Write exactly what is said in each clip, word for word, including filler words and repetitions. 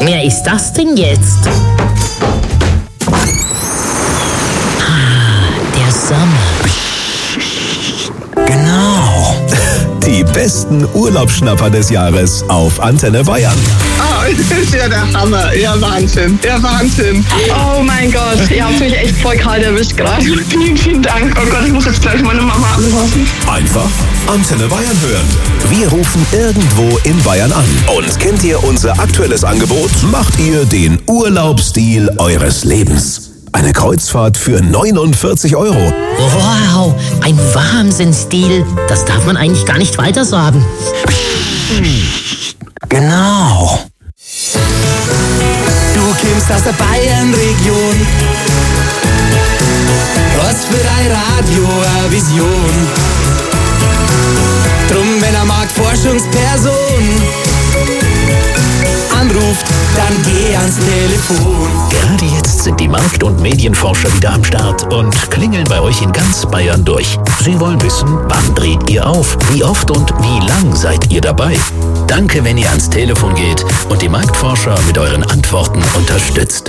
Wer ist das denn jetzt? Ah, der Sommer. Genau. Die besten Urlaubsschnapper des Jahres auf Antenne Bayern. Oh, das ist ja der Hammer. Ja, Wahnsinn. Ja, Wahnsinn. Oh mein Gott, ihr habt mich echt voll kalt erwischt gerade. Vielen, vielen Dank. Oh Gott, ich muss jetzt gleich meine Mama anrufen. Einfach Antenne Bayern hören. Wir rufen irgendwo in Bayern an. Und kennt ihr unser aktuelles Angebot? Macht ihr den Urlaubsstil eures Lebens. Eine Kreuzfahrt für neunundvierzig Euro. Wow, ein Wahnsinnsstil. Das darf man eigentlich gar nicht weiter sagen. Genau. Du kommst aus der Bayernregion. Was für ein Radio, eine Vision. Drum, wenn er Marktforschungsperson anruft, dann geh ans Telefon. Gerade jetzt sind die Markt- und Medienforscher wieder am Start und klingeln bei euch in ganz Bayern durch. Sie wollen wissen, wann dreht ihr auf, wie oft und wie lang seid ihr dabei. Danke, wenn ihr ans Telefon geht und die Marktforscher mit euren Antworten unterstützt.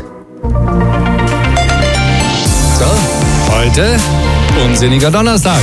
So, heute unsinniger Donnerstag.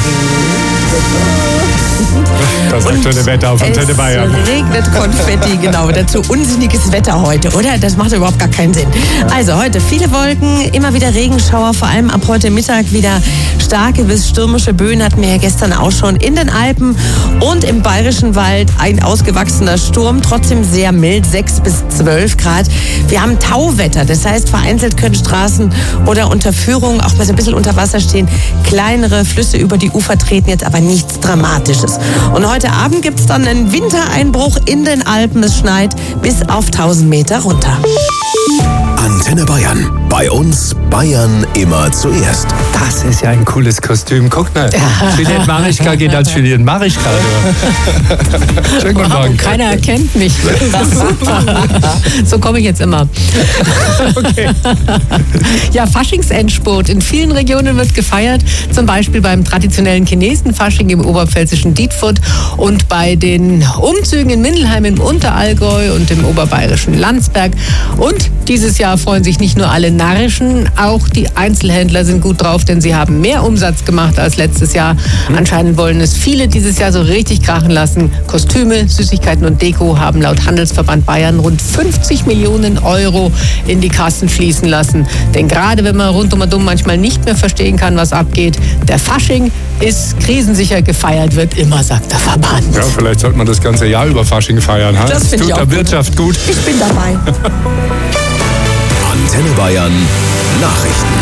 Das aktuelle Wetter auf Antenne Bayern. Es regnet Konfetti, genau. Dazu unsinniges Wetter heute, oder? Das macht überhaupt gar keinen Sinn. Also heute viele Wolken, immer wieder Regenschauer, vor allem ab heute Mittag wieder starke bis stürmische Böen hatten wir ja gestern auch schon in den Alpen und im Bayerischen Wald ein ausgewachsener Sturm, trotzdem sehr mild, sechs bis zwölf Grad. Wir haben Tauwetter, das heißt vereinzelt können Straßen oder Unterführungen auch mal so ein bisschen unter Wasser stehen. Kleinere Flüsse über die Ufer treten jetzt aber nichts Dramatisches. Und heute Abend gibt es dann einen Wintereinbruch in den Alpen. Es schneit bis auf tausend Meter runter. Antenne Bayern. Bei uns Bayern immer zuerst. Das ist ja ein cooles Kostüm. Guck mal, Juliette Marischka geht als Juliette Marischka. Schönen guten Morgen. Keiner erkennt mich. So komme ich jetzt immer. Okay. Ja, Faschingsendspurt. In vielen Regionen wird gefeiert. Zum Beispiel beim traditionellen Chinesenfasching im oberpfälzischen Dietfurt und bei den Umzügen in Mindelheim im Unterallgäu und im oberbayerischen Landsberg. Und dieses Jahr freuen sich nicht nur alle Narrischen, auch die Einzelhändler sind gut drauf, denn sie haben mehr Umsatz gemacht als letztes Jahr. Anscheinend wollen es viele dieses Jahr so richtig krachen lassen. Kostüme, Süßigkeiten und Deko haben laut Handelsverband Bayern rund fünfzig Millionen Euro in die Kassen fließen lassen. Denn gerade wenn man rundum und um manchmal nicht mehr verstehen kann, was abgeht, der Fasching ist krisensicher, gefeiert wird immer, sagt der Verband. Ja, vielleicht sollte man das ganze Jahr über Fasching feiern. Ha? Das finde ich tut auch der Wirtschaft gut. Ich bin dabei. Antenne Bayern Nachrichten.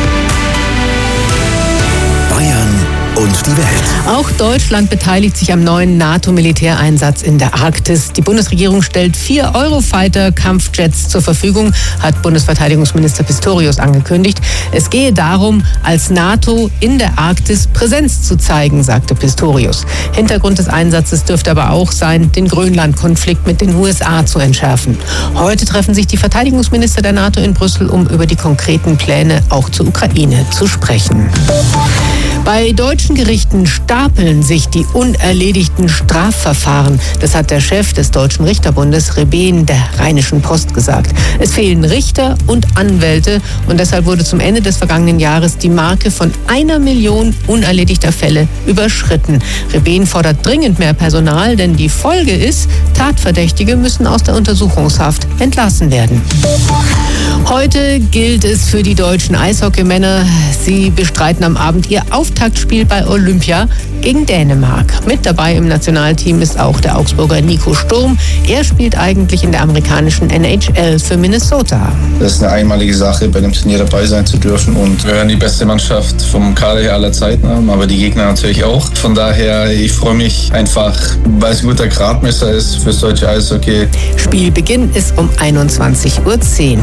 Bayern und die Welt. Auch Deutschland beteiligt sich am neuen NATO-Militäreinsatz in der Arktis. Die Bundesregierung stellt vier Eurofighter-Kampfjets zur Verfügung, hat Bundesverteidigungsminister Pistorius angekündigt. Es gehe darum, als NATO in der Arktis Präsenz zu zeigen, sagte Pistorius. Hintergrund des Einsatzes dürfte aber auch sein, den Grönland-Konflikt mit den U S A zu entschärfen. Heute treffen sich die Verteidigungsminister der NATO in Brüssel, um über die konkreten Pläne auch zur Ukraine zu sprechen. Bei deutschen Gerichten stapeln sich die unerledigten Strafverfahren. Das hat der Chef des Deutschen Richterbundes, Rebehn, der Rheinischen Post gesagt. Es fehlen Richter und Anwälte und deshalb wurde zum Ende des vergangenen Jahres die Marke von einer Million unerledigter Fälle überschritten. Rebehn fordert dringend mehr Personal, denn die Folge ist, Tatverdächtige müssen aus der Untersuchungshaft entlassen werden. Heute gilt es für die deutschen Eishockeymänner. Sie bestreiten am Abend ihr Auftaktspiel bei Olympia gegen Dänemark. Mit dabei im Nationalteam ist auch der Augsburger Nico Sturm. Er spielt eigentlich in der amerikanischen N H L für Minnesota. Das ist eine einmalige Sache, bei dem Turnier dabei sein zu dürfen. Und wir werden die beste Mannschaft vom Kader her aller Zeiten haben, aber die Gegner natürlich auch. Von daher, ich freue mich einfach, weil es ein guter Gradmesser ist fürs deutsche Eishockey. Spielbeginn ist um einundzwanzig Uhr zehn.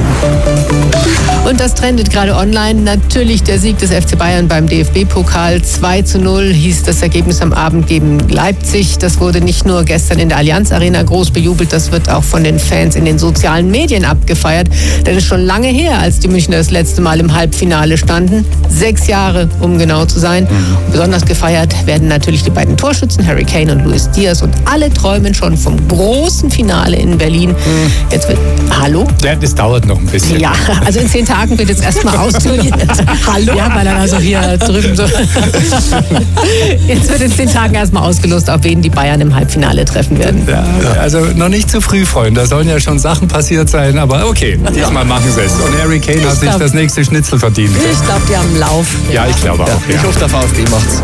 Und das trendet gerade online. Natürlich der Sieg des F C Bayern beim D F B-Pokal zwei zu null null hieß das Ergebnis am Abend gegen Leipzig. Das wurde nicht nur gestern in der Allianz Arena groß bejubelt, das wird auch von den Fans in den sozialen Medien abgefeiert. Denn es ist schon lange her, als die Münchner das letzte Mal im Halbfinale standen. Sechs Jahre, um genau zu sein. Und besonders gefeiert werden natürlich die beiden Torschützen, Harry Kane und Luis Diaz. Und alle träumen schon vom großen Finale in Berlin. Jetzt wird... Hallo? Ja, das dauert noch ein bisschen. Ja, also in zehn Tagen wird jetzt erstmal ausprobiert. Hallo? Ja, weil er also hier drüben so... Jetzt wird in zehn Tagen erstmal ausgelost, auf wen die Bayern im Halbfinale treffen werden. Ja, also noch nicht zu früh, Freunde. Da sollen ja schon Sachen passiert sein, aber okay, diesmal machen sie es. Und Harry Kane hat sich das nächste Schnitzel verdient. Ich glaube, die haben Lauf. Ja, ich glaube auch. Ja. Ich hoffe, der VfB macht's.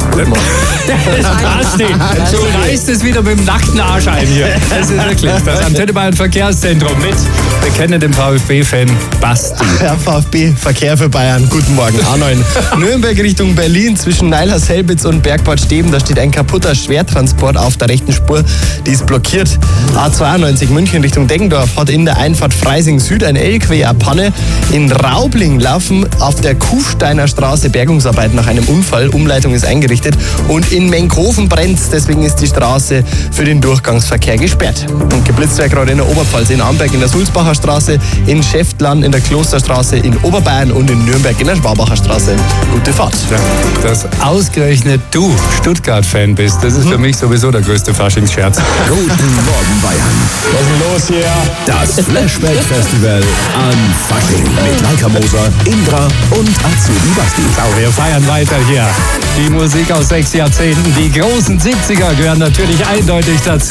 Du reißt es wieder mit dem nackten Arsch ein hier. Das ist wirklich das Antenne Bayern Verkehrszentrum mit bekennendem VfB-Fan Basti. Ja, VfB, Verkehr für Bayern. Guten Morgen, A neun. Nürnberg Richtung Berlin zwischen Neilhaus-Helbitz und Bergbad Steben. Da steht ein kaputter Schwertransport auf der rechten Spur. Die ist blockiert. A zweiundneunzig München Richtung Deggendorf hat in der Einfahrt Freising Süd ein L K W eine Panne. In Raubling laufen auf der Kufsteiner Straße Bergungsarbeiten nach einem Unfall. Umleitung ist eingerichtet. Und in Menkhofen brennt. Deswegen ist die Straße für den Durchgangsverkehr gesperrt. Und geblitzt wird gerade in der Oberpfalz, in Amberg in der Sulzbacher Straße, in Schäftlarn in der Klosterstraße, in Oberbayern und in Nürnberg in der Schwabacher Straße. Gute Fahrt. Dass ausgerechnet du Stuttgart-Fan bist, das ist für mich sowieso der größte Faschingsscherz. Guten Morgen, Bayern. Was ist denn los hier? Das Flashback-Festival an Fasching mit Maika Moser, Indra und Azubi Basti. So, wir feiern weiter hier. Die Musik aus sechs Jahrzehnten, die großen siebziger gehören natürlich eindeutig dazu.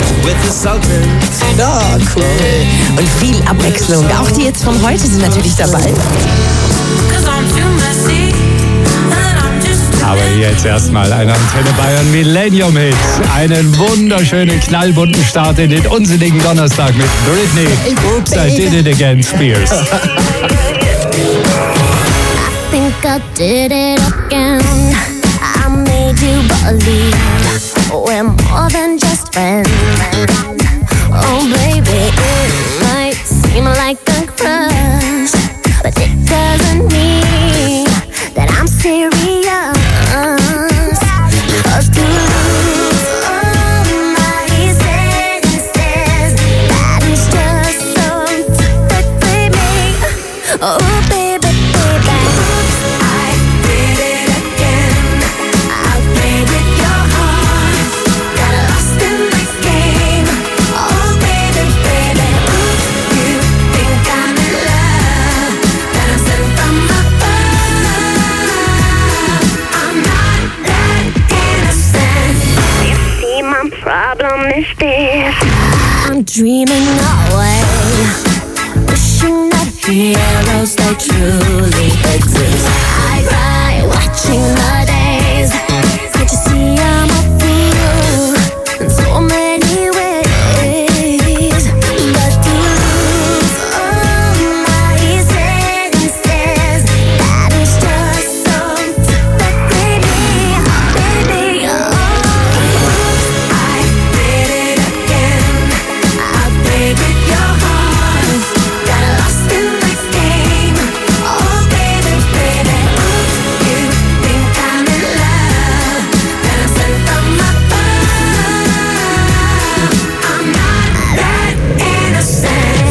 Ja, cool. Und viel Abwechslung. Auch die jetzt von heute sind natürlich dabei. Aber jetzt erstmal ein Antenne Bayern Millennium Hit. Einen wunderschönen, knallbunten Start in den unsinnigen Donnerstag mit Britney. Oops, I did it again, Spears. I think I did it again. I made you believe we're more than just friends. Oh baby, it might seem like a crush, but it doesn't mean that I'm serious. Cause to lose all my senses, that is just so typically me. Oh baby, baby, I did it again. I played with your heart, got lost in this game. Oh baby, baby, you think I'm in love, that I'm sent from above. I'm not that innocent. You see, my problem is this: I'm dreaming away, wishing that heroes they truly exist. I cry watching the days. Can't you see I'm a fool in so many ways? But to lose all my senses, that is just so typically me, baby. Oh, I did it again. I played with your heart, got lost in this game. Oh baby, baby, you think I'm in love, that I'm sent from above. I'm not that innocent.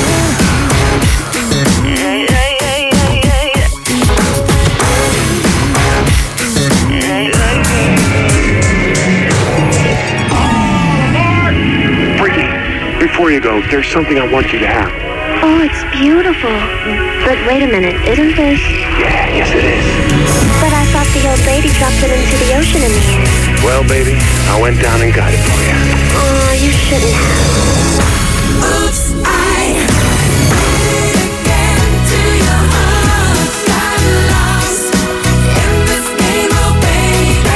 Freaky, before you go, there's something I want you to have. Oh, it's beautiful. But wait a minute, isn't this? Yeah, yes it is. But I thought the old lady dropped it into the ocean in the end. Well, baby, I went down and got it for you. Oh, you shouldn't have. Oops, I did it again to your heart. Got lost in this game, oh baby.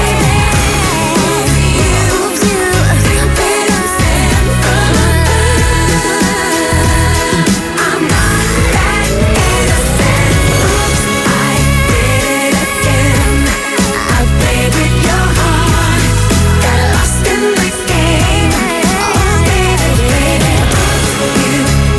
You do think I'm sent from above. I'm not that innocent. Oops, I did it again. I played with your heart, got lost in this game. Oh baby, baby, you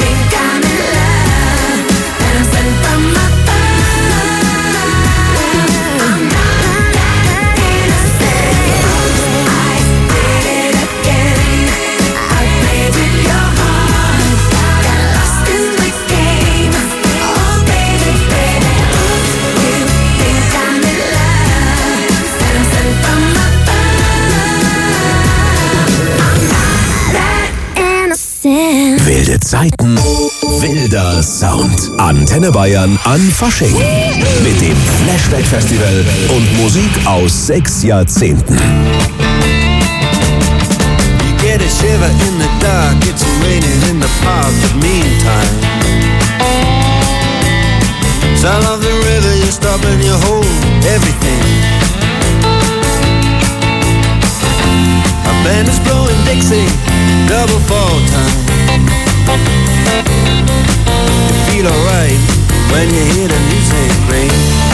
Zeiten wilder Sound. Antenne Bayern an Fasching. Mit dem Flashback Festival und Musik aus sechs Jahrzehnten. You get a shiver in the dark, it's raining in the park, but meantime sound of the river, you stop and you hold everything. A band is blowing Dixie, double fall time. You feel alright when you hear the music ring.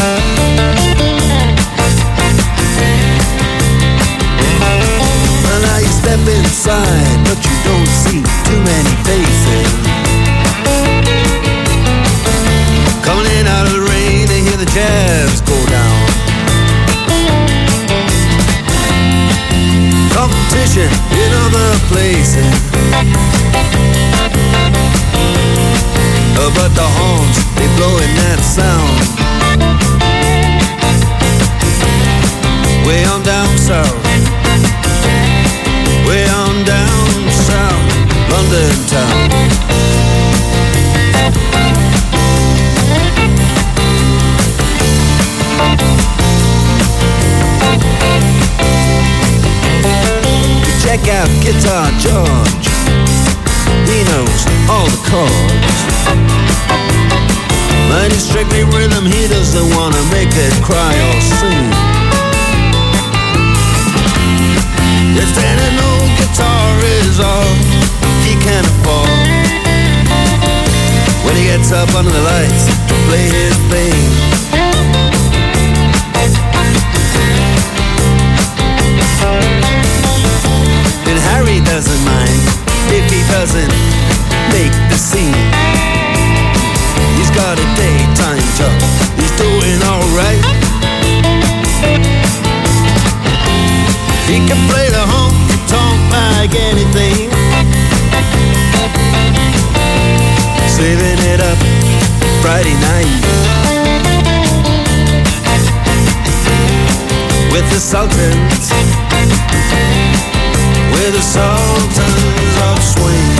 Well, now you step inside, but you don't see too many faces. Coming in out of the rain, they hear the jazz go down. Competition in other places, oh, but the horns, they blowing that sound. Way on down south, way on down south, London town. Check out Guitar George, he knows all the chords. But it's strictly rhythm, he doesn't wanna make it cry or sing. Just that an old guitar is all he can afford. When he gets up under the lights to play his thing, and Harry doesn't mind if he doesn't make the scene. He's got a daytime job, he's doing alright. He can play the honky-tonk like anything, saving it up Friday night with the Sultans, with the Sultans of Swing.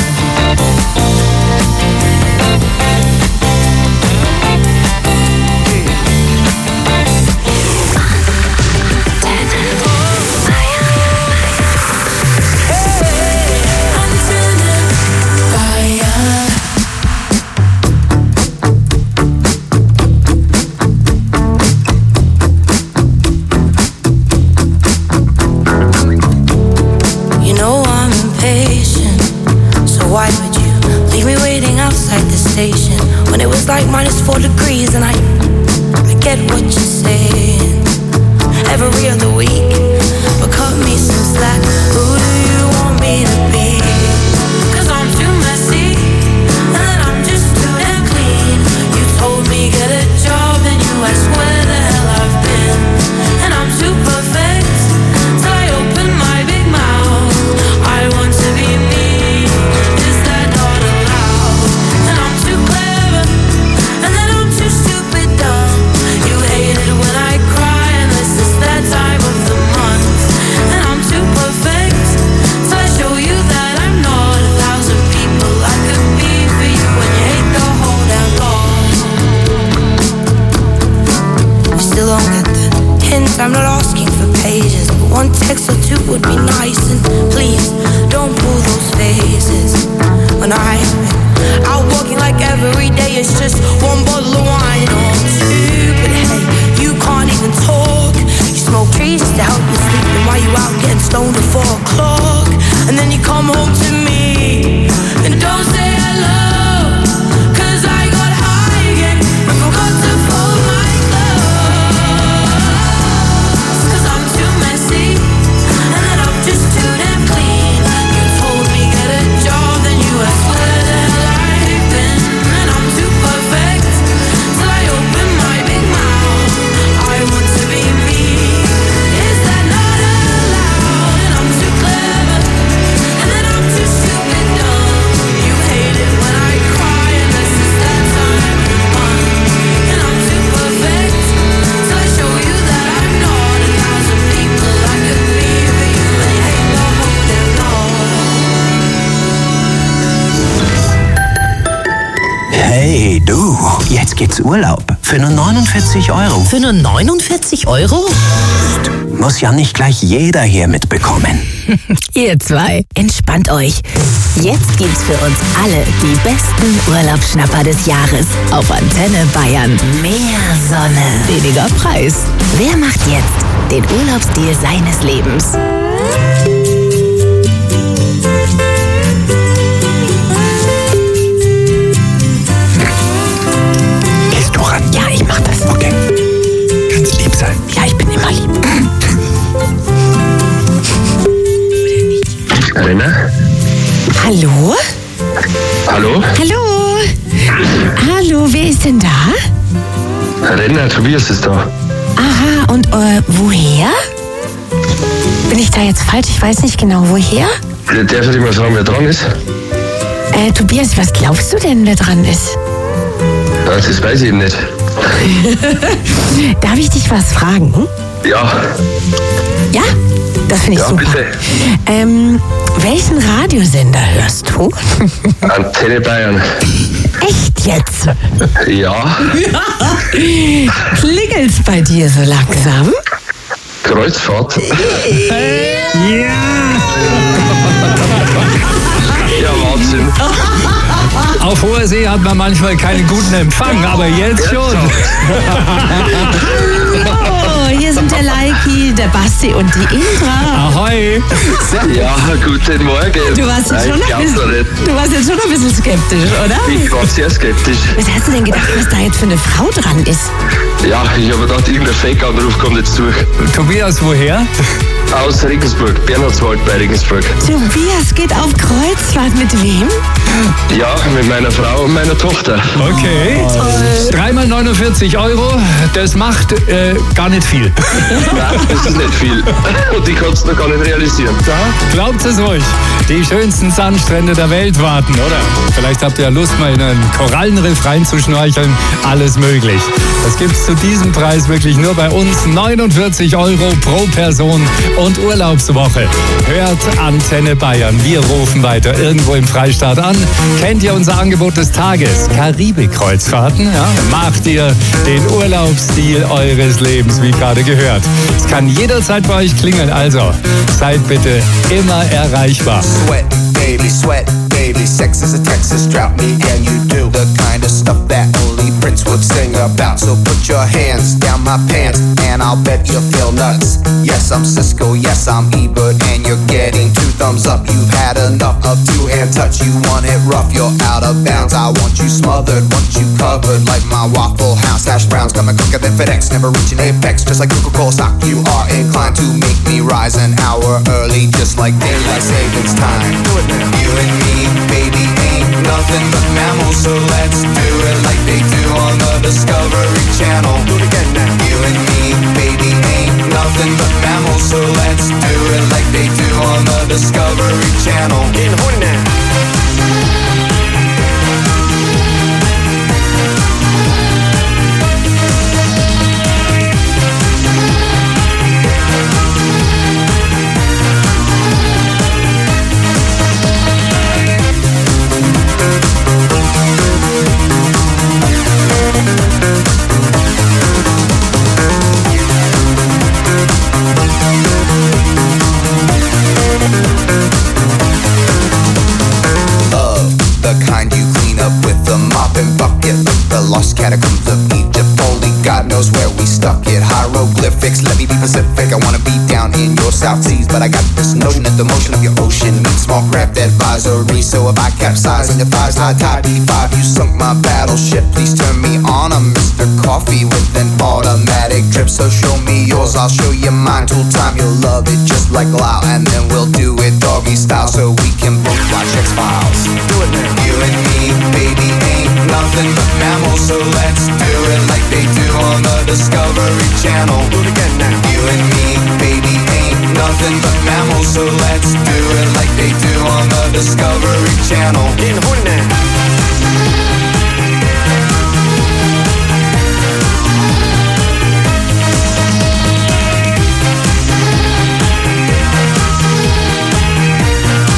When it was like minus four degrees, and I, I get what you're saying every other week, but cut me some slack. Who do you want me to be? Cause I'm too messy, and I'm just too damn clean. You told me get a job, and you asked where the hell I've been, and I'm too perfect till I open my big mouth. I want to be me, is that not allowed? And I'm too clever, and then I'm too stupid dumb. You hate it when I cry, and this is that time of the month. And I'm too perfect, so I show you that I'm not a thousand people I could be for you when you hate the whole damn lot. You still don't get the hint, I'm not asking for pages, but one text or two would be nice. And please, don't pull those faces when I've been out walking like every day it's just one bottle of wine or two. But hey, you can't even talk. You smoke trees just to help you sleep, and while you out getting stoned at four o'clock, and then you come home to me and don't say hello, cause I got high again and forgot to fold my clothes. Cause I'm too messy, and then I'm just too damn clean. You told me get a job, then you asked where the hell I've been, and I'm too perfect till I open my big mouth. I want to be me, is that not allowed? And I'm too clever, and then I'm too stupid dumb. You Jetzt gibt's Urlaub für nur neunundvierzig Euro. Für nur neunundvierzig Euro? Muss ja nicht gleich jeder hier mitbekommen. Ihr zwei, entspannt euch. Jetzt gibt's für uns alle die besten Urlaubsschnapper des Jahres. Auf Antenne Bayern. Mehr Sonne. Weniger Preis. Wer macht jetzt den Urlaubsdeal seines Lebens? Gehst du ran? Ja, ich mach das. Okay. Kannst lieb sein. Ja, ich bin immer lieb. Rena? Hallo? Hallo? Hallo? Hallo, wer ist denn da? Rena, Tobias ist da. Aha, und äh, woher? Bin ich da jetzt falsch? Ich weiß nicht genau, woher? Darf ich mal sagen, wer dran ist? Äh, Tobias, was glaubst du denn, wer dran ist? Ja, das weiß ich eben nicht. Darf ich dich was fragen? Ja. Ja? Das finde ich Ja, super. bitte. Ähm, welchen Radiosender hörst du? Antenne Bayern. Echt jetzt? Ja. Klingelt's bei dir so langsam? Kreuzfahrt. Ja! Ja, Wahnsinn. Auf hoher See hat man manchmal keinen guten Empfang, aber jetzt schon. Hallo, hier sind der Leiki, der Basti und die Indra. Ahoi. Ja, guten Morgen. Du warst, jetzt Nein, schon ich ein glaub's bisschen, doch nicht. du warst jetzt schon ein bisschen skeptisch, oder? Ich war sehr skeptisch. Was hast du denn gedacht, was da jetzt für eine Frau dran ist? Ja, ich habe gedacht, irgendein Fake-Anruf kommt jetzt durch. Tobias, woher? Aus Regensburg, Bernhardswald bei Regensburg. Tobias geht auf Kreuzfahrt mit wem? Ja, mit meiner Frau und meiner Tochter. Okay. Dreimal neunundvierzig Euro, das macht äh, gar nicht viel. Nein, das ist nicht viel. Und die kannst du noch gar nicht realisieren. Ja, glaubt es ruhig. Die schönsten Sandstrände der Welt warten, oder? Vielleicht habt ihr ja Lust, mal in einen Korallenriff reinzuschnorcheln. Alles möglich. Das gibt's zu diesem Preis wirklich nur bei uns. neunundvierzig Euro pro Person und Urlaubswoche. Hört Antenne Bayern. Wir rufen weiter irgendwo im Freistaat an. Kennt ihr unser Angebot des Tages? Karibik-Kreuzfahrten. Ja? Macht ihr den Urlaubsstil eures Lebens, wie gerade gehört. Es kann jederzeit bei euch klingeln. Also seid bitte immer erreichbar. Sweat, baby, sweat, baby. Sex is a Texas drought. Me and you do the kind of stuff that only Prince would sing about. So put your hands down my pants and I'll bet you feel nuts. Yes, I'm Cisco, yes, I'm Ebert, and you're getting two thumbs up. You've had enough of two-hand touch. You want it rough, you're out of bounds. I want you smothered, want you covered like my Waffle House hash browns. Coming quicker than FedEx, never reaching apex. Just like Coca-Cola stock, you are inclined to make me rise an hour early, just like daylight savings time. You and me, baby, ain't nothing but mammals, so let's do it like they do on the Discovery Channel. Do it again now. You and me, baby, ain't nothing but mammals, so let's do it like they do on the Discovery Channel. Getting horny now. Lost catacombs of Egypt, only God knows where we stuck it. Hieroglyphics, let me be Pacific. I wanna be down in your South Seas, but I got this notion that the motion of your ocean means small craft advisory. So if I capsize on your thighs, high tide D five, you sunk my battleship. Please turn me on. I'm Mister Coffee with an automatic drip. So show me yours, I'll show you mine. Tool time, you'll love it just like Lau, and then we'll do it doggy style so we can both watch X-Files. Do it now. You and me, baby, ain't nothing but mammals, so let's do it like they do on the Discovery Channel. Do it again now. You and me, baby, ain't nothing but mammals, so let's do it like they do on the Discovery Channel. Getting horny now.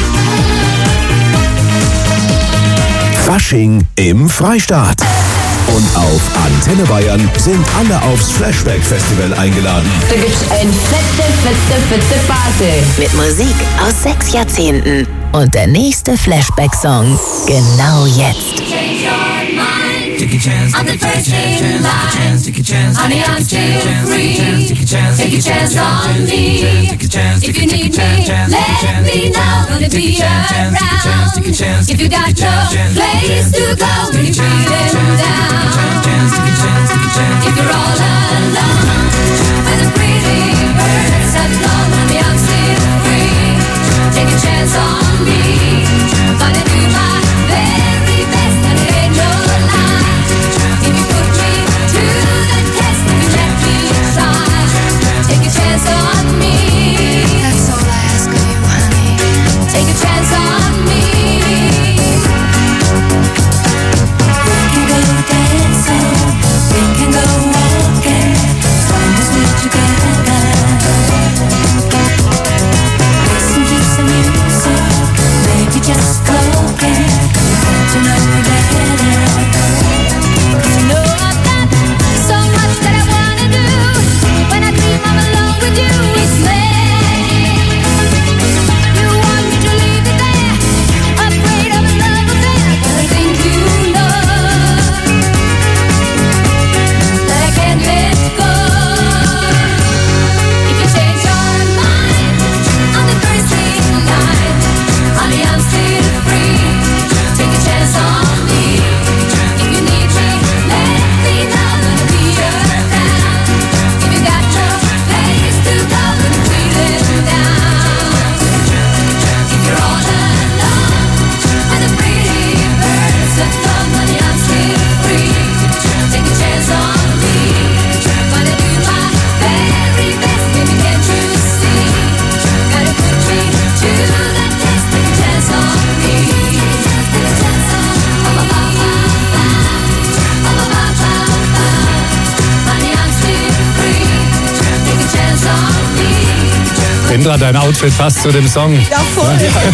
Fasching im Freistaat. Und auf Antenne Bayern sind alle aufs Flashback Festival eingeladen. Da gibt's ein fette, fette, fette Party. Mit Musik aus sechs Jahrzehnten. Und der nächste Flashback-Song genau jetzt. Take a chance, I'm the first in line. Take a chance, honey, I'm still free. Take a chance, take a chance on me. If you need me, let me know. Gonna be around. If you got no place to go, when you're feeling down. If you're all alone, with the pretty birds have flown, honey, I'm still free. Take a chance on me. Gonna do my very best, and it ain't no lie. If you put me to the test, if you let me try, take a chance on me. That's all I ask of you, honey. Take a chance on me. We can go dancing, we can go walking, as long as we're together. Listen to some music, maybe just talking, get to know you better. You know I've got so much that I wanna do. When I dream I'm alone with you, it's magic. You want me to leave it there, afraid of a love affair, but I think you know that I can't let go. If you change your mind on the first in line, honey, I'm still free. Take a chance on me. If you need me, let me know. Gonna be around. If you got no place to go, when you're feeling down. If you're all alone, with the pretty birds have flown, honey, I'm still free. Take a chance on me. Gonna do my very best, baby, can't you see? Gotta put me to the test. Take a chance on me. Take a chance on me. Honey, I'm still free. Take a chance on me. Indra, dein Outfit passt zu dem Song. Ja, voll.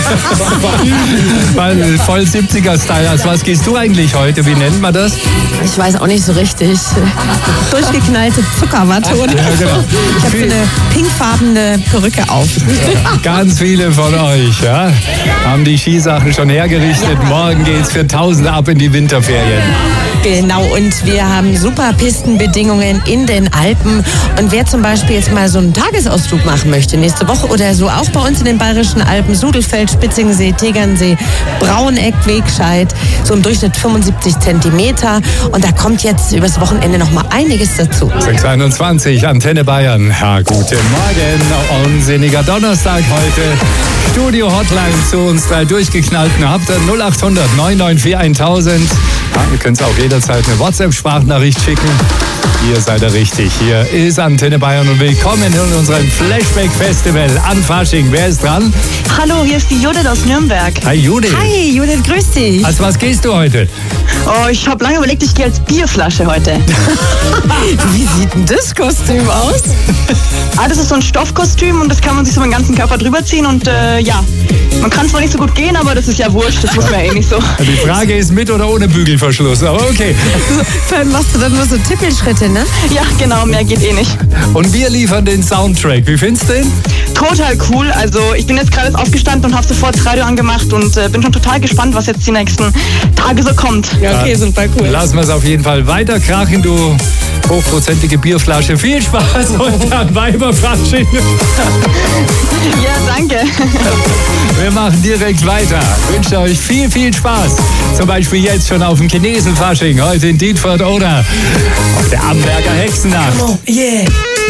Weil voll siebziger-Style. Als was gehst du eigentlich heute? Wie nennt man das? Ich weiß auch nicht so richtig. Durchgeknallte Zuckerwatte, oder? Ja, genau. Ich habe so eine pinkfarbene Perücke auf. Ganz viele von euch ja, haben die Skisachen schon hergerichtet. Morgen geht's für Tausende ab in die Winterferien. Genau, und wir haben super Pistenbedingungen in den Alpen. Und wer zum Beispiel jetzt mal so einen Tagesausflug machen möchte, nächste Woche oder so, auch bei uns in den bayerischen Alpen, Sudelfeld, Spitzingsee, Tegernsee, Brauneck, Wegscheid, so im Durchschnitt fünfundsiebzig Zentimeter. Und da kommt jetzt übers Wochenende noch mal einiges dazu. sechs Uhr einundzwanzig, Antenne Bayern. Ja, guten Morgen. Unsinniger Donnerstag heute. Studio Hotline zu uns drei Durchgeknallten. Habt ihr null acht hundert neun neun vier tausend. Ja, ihr könnt auch jederzeit eine WhatsApp-Sprachnachricht schicken. Ihr seid da richtig. Hier ist Antenne Bayern und willkommen in unserem Flashback-Festival an Fasching. Wer ist dran? Hallo, hier ist die Judith aus Nürnberg. Hi Judith. Hi Judith, grüß dich. Als was gehst du heute? Oh, ich habe lange überlegt, ich gehe als Bierflasche heute. Wie sieht denn das Kostüm aus? Ah, das ist so ein Stoffkostüm und das kann man sich so mit dem ganzen Körper drüber ziehen und äh, ja, man kann zwar nicht so gut gehen, aber das ist ja wurscht, das muss man ja eh nicht so. Die Frage ist mit oder ohne Bügelverschluss, aber okay. Dann machst du dann nur so Tippelschritte, ne? Ja, genau, mehr geht eh nicht. Und wir liefern den Soundtrack. Wie findest du den? Total cool. Also ich bin jetzt gerade aufgestanden und habe sofort das Radio angemacht und äh, bin schon total gespannt, was jetzt die nächsten Tage so kommt. Ja, okay, super cool. Lassen wir es auf jeden Fall weiter krachen, du hochprozentige Bierflasche. Viel Spaß heute am Weiberfasching. Ja, danke. Wir machen direkt weiter. Ich wünsche euch viel, viel Spaß. Zum Beispiel jetzt schon auf dem Chinesenfasching, heute in Dietfurt oder auf der Amberger Hexennacht. Come on, yeah.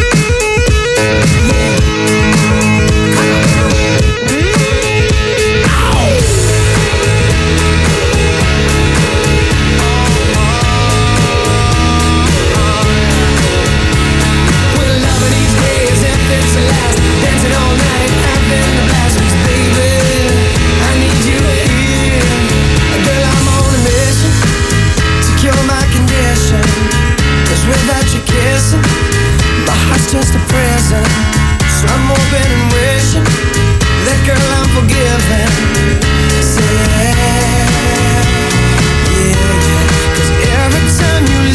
Just a present, so I'm hoping and wishing that girl I'm forgiven. Say yeah, yeah, 'cause every time you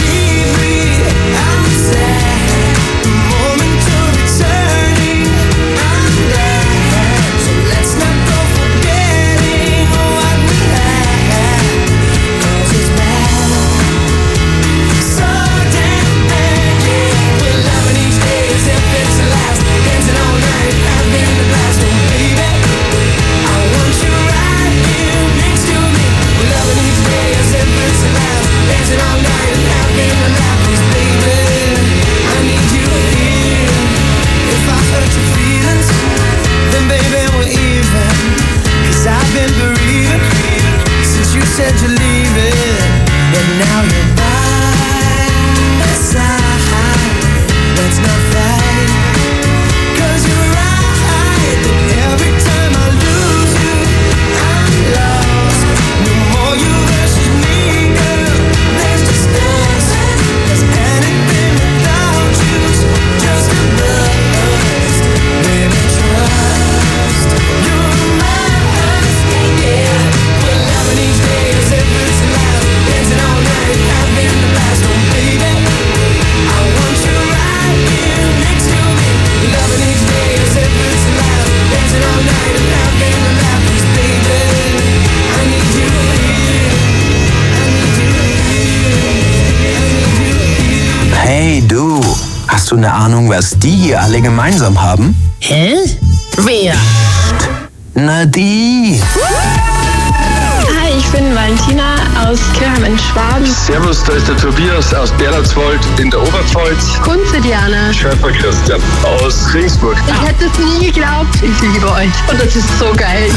Ahnung, was die hier alle gemeinsam haben? Hä? Wer? Na die. Hi, ich bin Valentina aus Kirchheim in Schwaben. Servus, da ist der Tobias aus Berlatzwald in der Oberpfalz. Kunze Diana. Schöpfer Christian aus Regensburg. Ich hätte es nie geglaubt. Ich liebe euch. Und das ist so geil.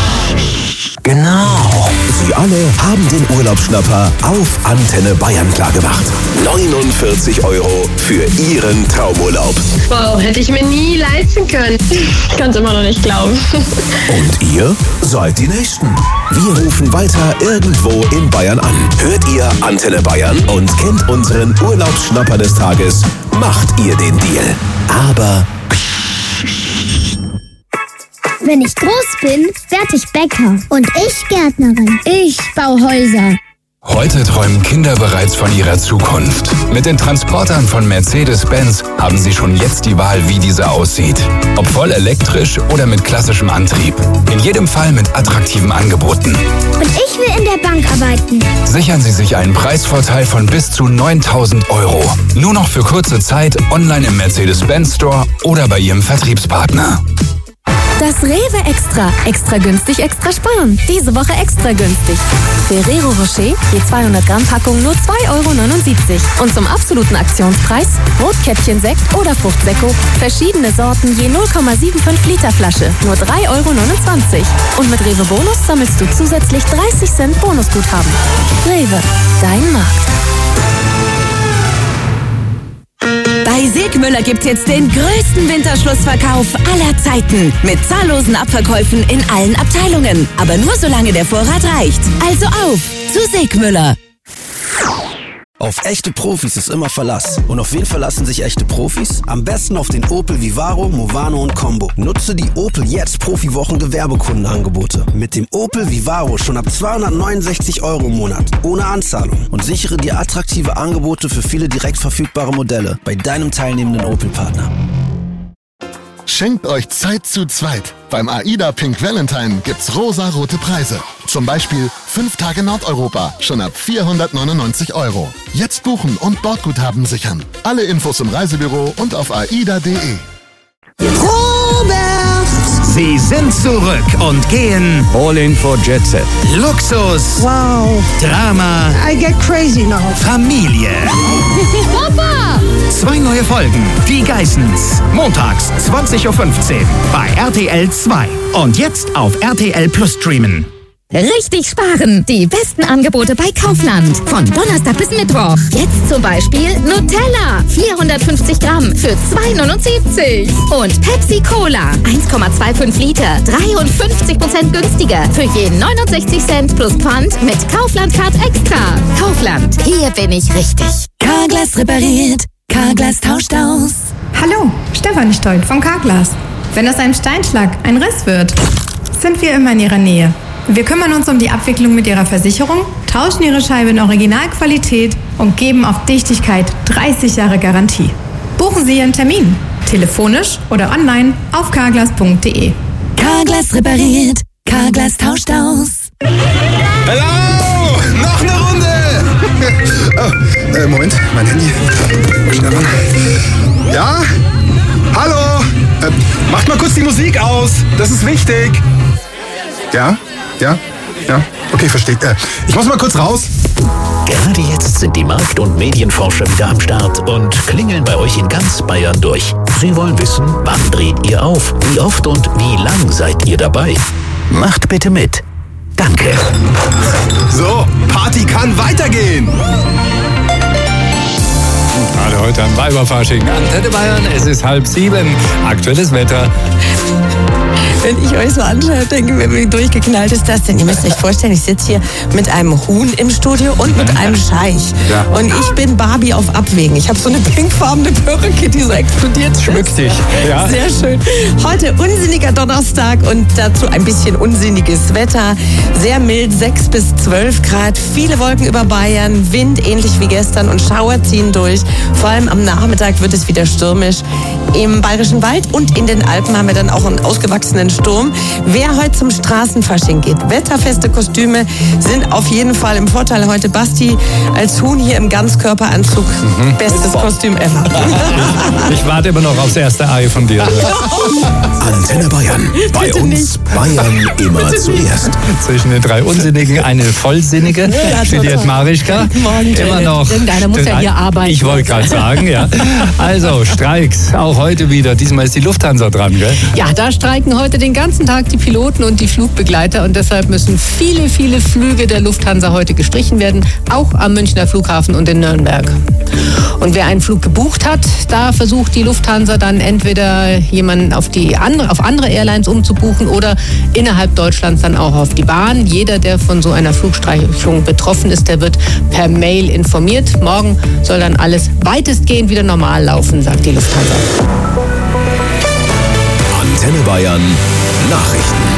Genau. Sie alle haben den Urlaubsschnapper auf Antenne Bayern klargemacht. neunundvierzig Euro für Ihren Traumurlaub. Wow, hätte ich mir nie leisten können. Ich kann es immer noch nicht glauben. Und ihr seid die Nächsten. Wir rufen weiter irgendwo in Bayern an. Hört ihr Antenne Bayern und kennt unseren Urlaubsschnapper des Tages, macht ihr den Deal. Aber Wenn ich groß bin, werde ich Bäcker. Und ich Gärtnerin. Ich baue Häuser. Heute träumen Kinder bereits von ihrer Zukunft. Mit den Transportern von Mercedes-Benz haben sie schon jetzt die Wahl, wie diese aussieht. Ob voll elektrisch oder mit klassischem Antrieb. In jedem Fall mit attraktiven Angeboten. Und ich will in der Bank arbeiten. Sichern Sie sich einen Preisvorteil von bis zu neuntausend Euro. Nur noch für kurze Zeit online im Mercedes-Benz Store oder bei Ihrem Vertriebspartner. Das Rewe Extra. Extra günstig, extra sparen. Diese Woche extra günstig. Ferrero Rocher, je zweihundert Gramm Packung nur zwei Euro neunundsiebzig. Und zum absoluten Aktionspreis Rotkäppchen-Sekt oder Fruchtsekko. Verschiedene Sorten je null Komma fünfundsiebzig Liter Flasche. Nur drei Euro neunundzwanzig. Und mit Rewe Bonus sammelst du zusätzlich dreißig Cent Bonusguthaben. Rewe, dein Markt. Bei Segmüller gibt's jetzt den größten Winterschlussverkauf aller Zeiten. Mit zahllosen Abverkäufen in allen Abteilungen. Aber nur solange der Vorrat reicht. Also auf zu Segmüller. Auf echte Profis ist immer Verlass. Und auf wen verlassen sich echte Profis? Am besten auf den Opel Vivaro, Movano und Combo. Nutze die Opel Jetzt Profi-Wochen Gewerbekundenangebote. Mit dem Opel Vivaro schon ab zweihundertneunundsechzig Euro im Monat. Ohne Anzahlung. Und sichere dir attraktive Angebote für viele direkt verfügbare Modelle bei deinem teilnehmenden Opel-Partner. Schenkt euch Zeit zu zweit. Beim AIDA Pink Valentine gibt's rosa-rote Preise. Zum Beispiel fünf Tage Nordeuropa, schon ab vierhundertneunundneunzig Euro. Jetzt buchen und Bordguthaben sichern. Alle Infos im Reisebüro und auf aida punkt de. Robert! Sie sind zurück und gehen All in for Jet Set. Luxus. Wow. Drama. I get crazy now. Familie. Papa! Zwei neue Folgen. Die Geissens. Montags zwanzig Uhr fünfzehn bei R T L zwei. Und jetzt auf R T L Plus streamen. Richtig sparen. Die besten Angebote bei Kaufland. Von Donnerstag bis Mittwoch. Jetzt zum Beispiel Nutella. vierhundertfünfzig Gramm für zwei neunundsiebzig. Und Pepsi Cola. eins Komma fünfundzwanzig Liter. dreiundfünfzig Prozent günstiger. Für jeden neunundsechzig Cent plus Pfand mit Kaufland Card Extra. Kaufland. Hier bin ich richtig. Carglass repariert. Carglass tauscht aus. Hallo, Stefanie Stolt vom Carglass. Wenn aus einem Steinschlag ein Riss wird, sind wir immer in Ihrer Nähe. Wir kümmern uns um die Abwicklung mit Ihrer Versicherung, tauschen Ihre Scheibe in Originalqualität und geben auf Dichtigkeit dreißig Jahre Garantie. Buchen Sie Ihren Termin, telefonisch oder online auf carglass punkt de. Carglass repariert. Carglass tauscht aus. Hallo! Noch eine Runde! Oh, äh, Moment, mein Handy. Schnell ran. Ja? Hallo? Äh, macht mal kurz die Musik aus. Das ist wichtig. Ja? Ja? Ja? Okay, versteht. Äh, ich muss mal kurz raus. Gerade jetzt sind die Markt- und Medienforscher wieder am Start und klingeln bei euch in ganz Bayern durch. Sie wollen wissen, wann dreht ihr auf, wie oft und wie lang seid ihr dabei. Macht bitte mit. Danke. So, Party kann weitergehen. Gerade heute am Weiberfasching. Antenne Bayern, es ist halb sieben. Aktuelles Wetter. Wenn ich euch so anschaue, denke ich mir, wie durchgeknallt ist das denn? Ihr müsst euch vorstellen, ich sitze hier mit einem Huhn im Studio und mit einem Scheich. Ja. Und ich bin Barbie auf Abwägen. Ich habe so eine pinkfarbene Perücke, die so explodiert. Schmück dich. Ja. Sehr schön. Heute unsinniger Donnerstag und dazu ein bisschen unsinniges Wetter. Sehr mild, sechs bis zwölf Grad. Viele Wolken über Bayern, Wind ähnlich wie gestern und Schauer ziehen durch. Vor allem am Nachmittag wird es wieder stürmisch. Im Bayerischen Wald und in den Alpen haben wir dann auch einen ausgewachsenen Sturm. Wer heute zum Straßenfasching geht, wetterfeste Kostüme sind auf jeden Fall im Vorteil heute. Basti als Huhn hier im Ganzkörperanzug. Mhm. Bestes Kostüm ever. Ich warte immer noch aufs erste Ei von dir. Antenne Bayern. Bei Bitte uns nicht. Bayern immer zuerst. Zwischen den drei Unsinnigen eine Vollsinnige. Ja, Studiert Marischka. Morgen, Immer noch. Irgendeiner muss ja hier arbeiten. Ich wollte gerade sagen, ja. Also, Streiks. Auch heute wieder. Diesmal ist die Lufthansa dran, gell? Ja, da streiken heute den ganzen Tag die Piloten und die Flugbegleiter und deshalb müssen viele, viele Flüge der Lufthansa heute gestrichen werden, auch am Münchner Flughafen und in Nürnberg. Und wer einen Flug gebucht hat, da versucht die Lufthansa dann entweder jemanden auf, die andere, auf andere Airlines umzubuchen oder innerhalb Deutschlands dann auch auf die Bahn. Jeder, der von so einer Flugstreichung betroffen ist, der wird per Mail informiert. Morgen soll dann alles weitestgehend wieder normal laufen, sagt die Lufthansa. Antenne Bayern. Nachrichten.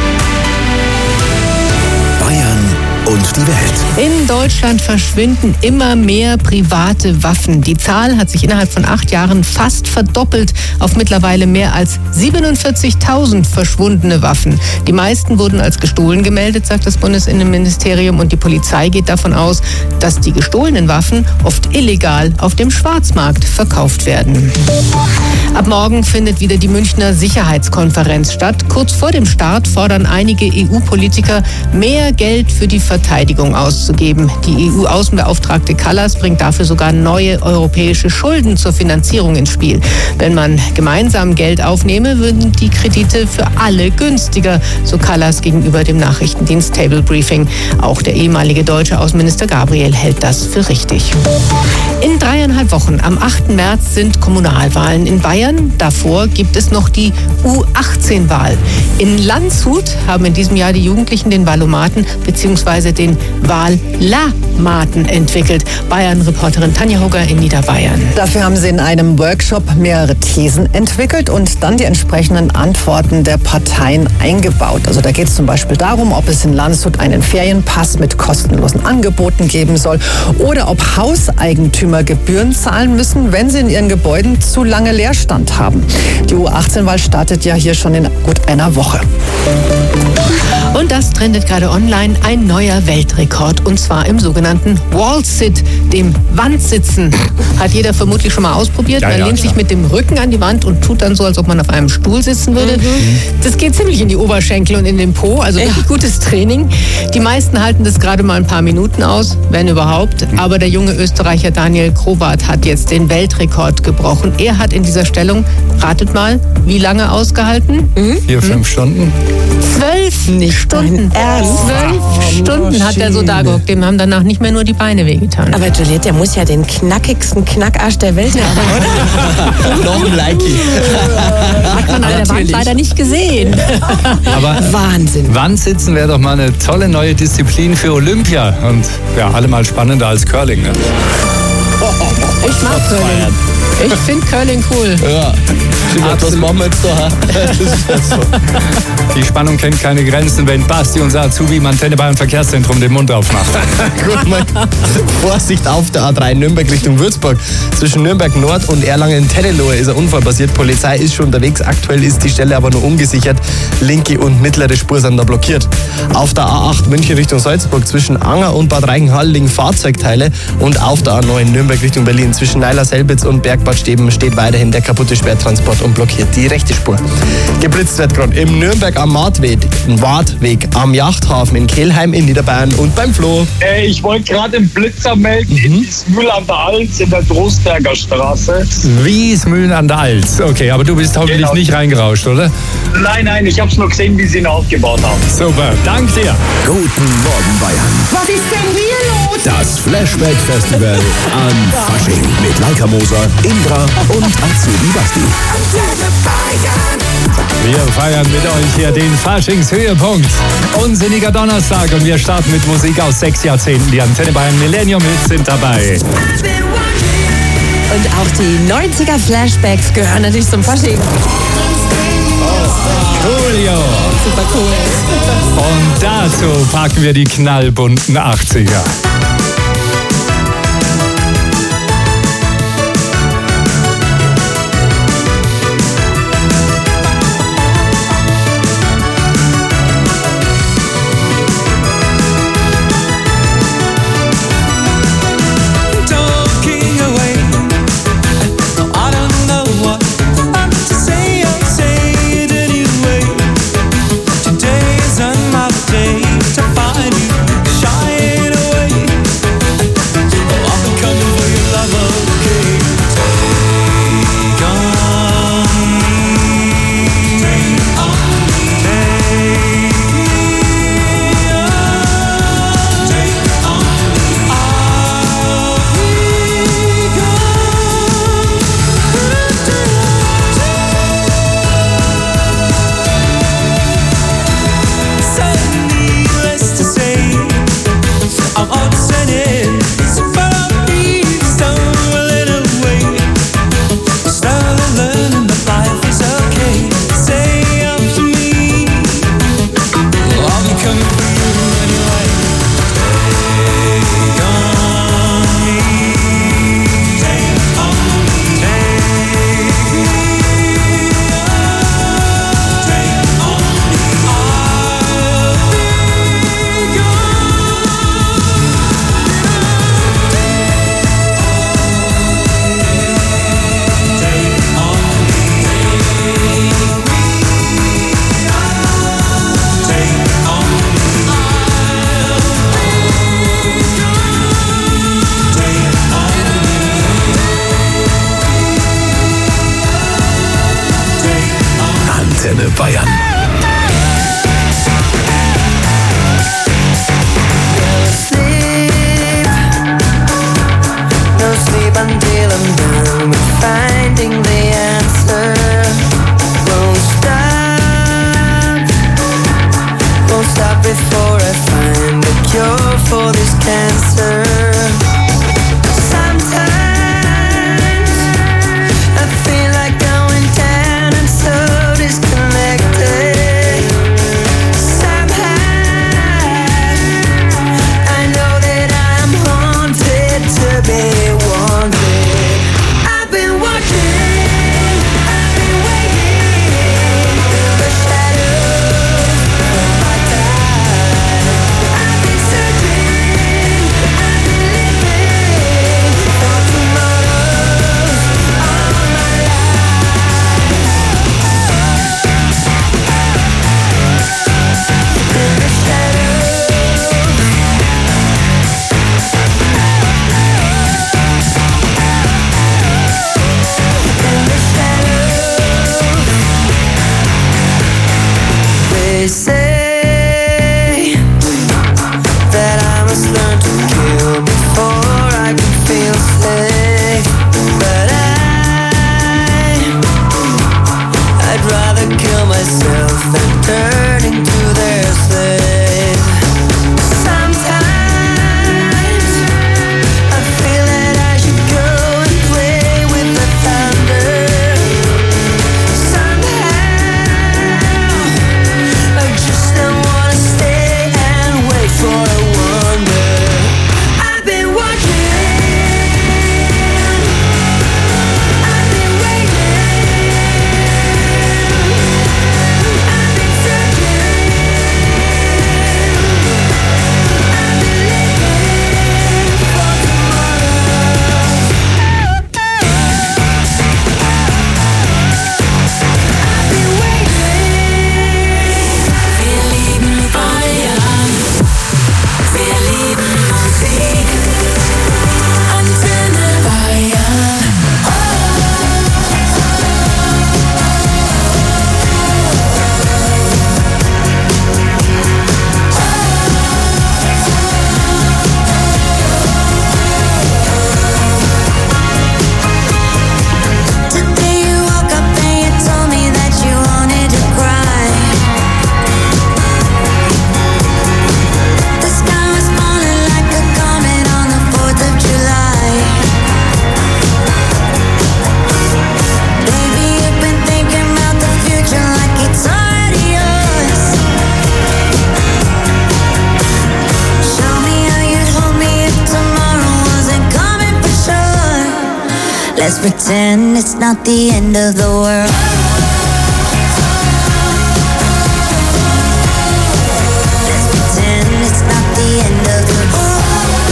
Bayern und die Welt. In Deutschland verschwinden immer mehr private Waffen. Die Zahl hat sich innerhalb von acht Jahren fast verdoppelt auf mittlerweile mehr als siebenundvierzigtausend verschwundene Waffen. Die meisten wurden als gestohlen gemeldet, sagt das Bundesinnenministerium, und die Polizei geht davon aus, dass die gestohlenen Waffen oft illegal auf dem Schwarzmarkt verkauft werden. Ab morgen findet wieder die Münchner Sicherheitskonferenz statt. Kurz vor dem Start fordern einige E U-Politiker, mehr Geld für die Verteidigung auszugeben. Die E U-Außenbeauftragte Kallas bringt dafür sogar neue europäische Schulden zur Finanzierung ins Spiel. Wenn man gemeinsam Geld aufnehme, würden die Kredite für alle günstiger, so Kallas gegenüber dem Nachrichtendienst Table Briefing. Auch der ehemalige deutsche Außenminister Gabriel hält das für richtig. In dreieinhalb Wochen, am achten März, sind Kommunalwahlen in Bayern. Davor gibt es noch die U achtzehn Wahl. In Landshut haben in diesem Jahr die Jugendlichen den Wahlomaten bzw. den Wahllamaten entwickelt. Bayern-Reporterin Tanja Hugger in Niederbayern. Dafür haben sie in einem Workshop mehrere Thesen entwickelt und dann die entsprechenden Antworten der Parteien eingebaut. Also da geht es zum Beispiel darum, ob es in Landshut einen Ferienpass mit kostenlosen Angeboten geben soll oder ob Hauseigentümer Gebühren zahlen müssen, wenn sie in ihren Gebäuden zu lange Leerstand haben. Die U achtzehn Wahl startet ja hier schon in gut einer Woche. Und das trendet gerade online, ein neuer Weltrekord, und zwar im sogenannten Wall-Sit, dem Wandsitzen. Hat jeder vermutlich schon mal ausprobiert. Ja, man ja, lehnt klar. sich mit dem Rücken an die Wand und tut dann so, als ob man auf einem Stuhl sitzen würde. Mhm. Das geht ziemlich in die Oberschenkel und in den Po, also wirklich gutes Training. Die meisten halten das gerade mal ein paar Minuten aus, wenn überhaupt. Aber der junge Österreicher Daniel Krobart hat jetzt den Weltrekord gebrochen. Er hat in dieser Stellung, ratet mal, wie lange ausgehalten? Mhm. Vier, fünf Stunden. Zwölf Nicht Stunden. Ernst? Zwölf Stunden hat er so da gehockt. Dem haben danach nicht mehr nur die Beine wehgetan. Aber Juliette, der muss ja den knackigsten Knackarsch der Welt haben, oder? Noch ein Likey. Hat man an der Wand Natürlich. leider nicht gesehen. Aber Wahnsinn. Wandsitzen wäre doch mal eine tolle neue Disziplin für Olympia. Und ja, allemal spannender als Curling. Ne? Ich mag Curling. Ich finde Curling cool. Ja. Was machen wir jetzt da? Das ist jetzt so. Die Spannung kennt keine Grenzen, wenn Basti, unser Azubi im Antenne Bayern Verkehrszentrum, den Mund aufmacht. Gut, mal. Vorsicht auf der A drei Nürnberg Richtung Würzburg. Zwischen Nürnberg Nord und Erlangen-Tennelohe ist ein Unfall passiert. Polizei ist schon unterwegs. Aktuell ist die Stelle aber nur ungesichert. Linke und mittlere Spur sind da blockiert. Auf der A acht München Richtung Salzburg zwischen Anger und Bad Reichenhall liegen Fahrzeugteile. Und auf der A neun Nürnberg Richtung Berlin zwischen Neiler-Selbitz und Bergbad Steben steht weiterhin der kaputte Sperrtransport und blockiert die rechte Spur. Geblitzt wird gerade im Nürnberg am Martweg, im Wartweg, am Yachthafen in Kelheim in Niederbayern und beim Flo. Äh, ich wollte gerade den Blitzer melden Mhm. in Wiesmühl an der Alz in der Trostberger Straße. Wiesmühlen an der Alz. Okay, aber du bist hoffentlich Genau. nicht reingerauscht, oder? Nein, nein, ich habe es nur gesehen, wie sie ihn aufgebaut haben. Super, dank dir. Guten Morgen Bayern. Was ist denn hier los? Das Flashback Festival an Fasching mit Laika Moser, Indra und Azubi Basti. Wir feiern mit euch hier den Faschingshöhepunkt. Unsinniger Donnerstag und wir starten mit Musik aus sechs Jahrzehnten. Die Antenne Bayern Millennium Hits sind dabei. Und auch die neunziger Flashbacks gehören natürlich zum Fasching. Julio. Super cool. Und dazu packen wir die knallbunten achtziger. Antenne Bayern. Sleep until I'm done with finding the answer. Won't stop, won't stop before I find a cure for this cancer. Sometimes I feel like going down and so disconnected. Somehow I know that I'm haunted to be. They say that I must learn to kill before I can feel safe. But I, I'd rather kill myself than turn into their slave. Sometimes I feel that I should go and play with the thunder. I just don't wanna stay and wait for a wonder. I've been watching, I've been waiting, I've been searching, I've been living for tomorrow. I've been waiting. Wir lieben Bayern, wir lieben Musik, Antenne Bayern. Today you woke up and you told me that you wanted to cry. The sky was falling like a comet on the fourth of July. Baby, you've been thinking about the future like it's already yours. Show me how you'd hold me if tomorrow wasn't coming for sure. Let's pretend it's not the end of the world. Let's pretend it's not the end of the world.